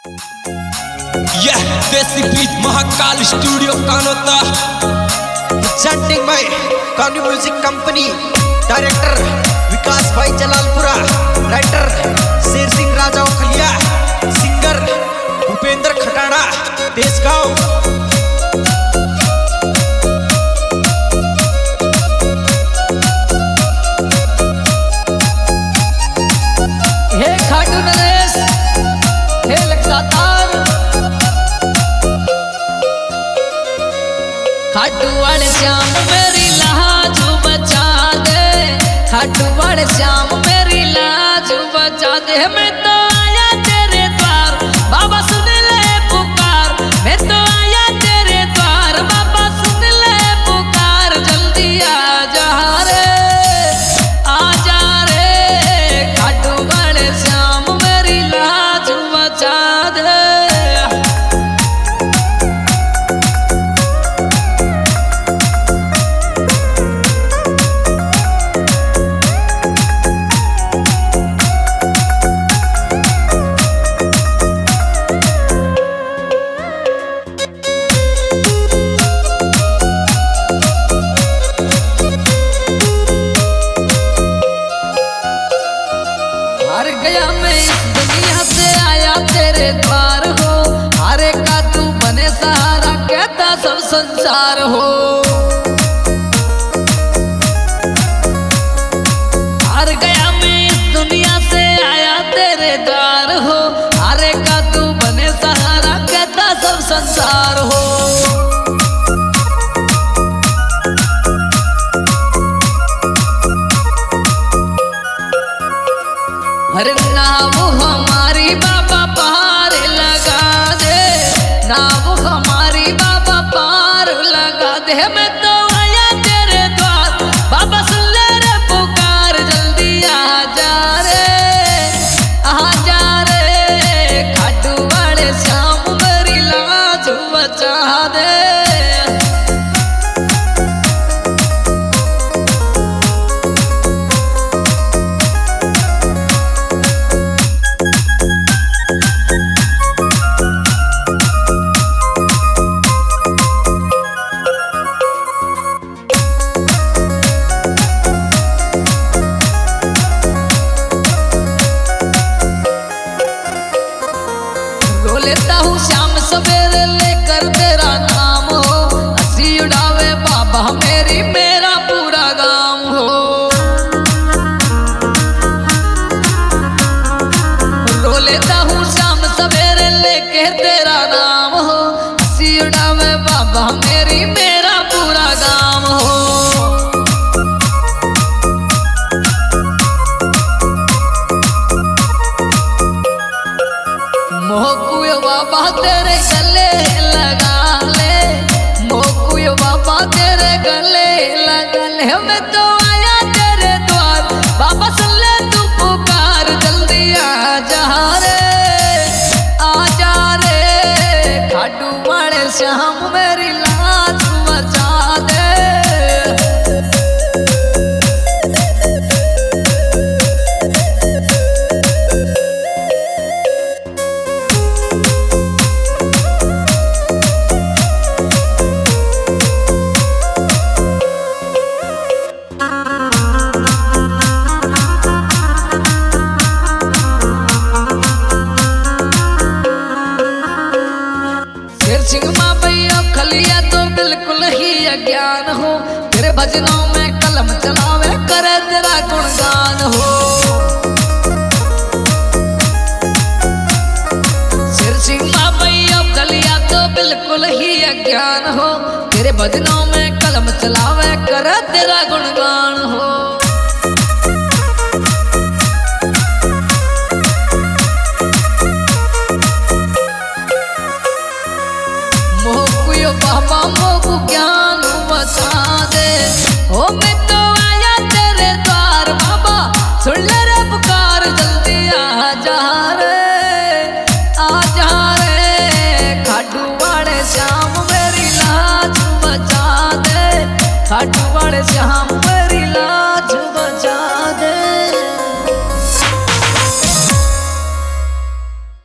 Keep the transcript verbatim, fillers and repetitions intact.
यह देसी beat Mahakal studio Kanota presenting by Kanu music company. Director Vikas भाई जलालपुरा, राइटर शेर सिंह राजा ओखलिया, सिंगर भूपेंद्र खटाड़ा देशगांव। हे खाटू नरेश, हे लगातार खाटू वाले श्याम मेरी लाज बचा दे, खाटू वाले श्याम मेरी लाज बचा दे। मैं तो आया तेरे द्वार बाबा सुन ले पुकार, मैं तो आया तेरे द्वार बाबा सुन ले पुकार। जल्दी आ जा रे, आ जा रे, खाटू वाले श्याम मेरी लाज बचा दे। हार गया मैं इस दुनिया से आया तेरे द्वार हो, हारे का तू बने सहारा कहता सब संसार हो। हार गया मैं इस दुनिया से आया तेरे द्वार हो, हारे का तू बने सहारा कहता सब संसार हो। अरे नाव हमारी बाबा पार लगा दे, नाव हमारी बाबा पार लगा दे। मैं तो आया तेरे द्वार बाबा सुन ले रे पुकार। जल्दी आ जा रे, आ जा रे, खाटू वाले श्याम मेरी लाज बचा दे। रो लेता हूँ शाम सवेरे लेकर तेरा नाम हो, हंसी उड़ावे बाबा मेरी मेरा पूरा गांव हो। रो लेता हूँ शाम सवेरे लेकर तेरा नाम हो, हंसी उड़ावे बाबा मेरी मेरा पूरा गांव हो। मोकुयो बाबा तेरे गले लगा ले, मोकुयो बाबा तेरे गले लगा ले। मैं तो आया तेरे द्वार बाबा सुन ले तू पुकार। जल्दी आ जा रे, आ जा रे, खाटू वाले श्याम मेरी लाज बचा दे। शेर सिंह माँ भैया खलिया तो बिल्कुल ही अज्ञान हो, तेरे भजनों में कलम चलावे करे तेरा गुणगान हो। शेर सिंह माँ भैया खलिया तो बिल्कुल ही अज्ञान हो, तेरे भजनों में कलम चलावे करे तेरा गुणगान हो। मोकुयो बाबा मोकु ज्ञान बता दे, ओ मैं तो आया तेरे द्वार बाबा सुन ले रे पुकार। जल्दी आ जा रे, आ जा रे, खाटू वाले श्याम मेरी लाज बचा दे, खाटू वाले श्याम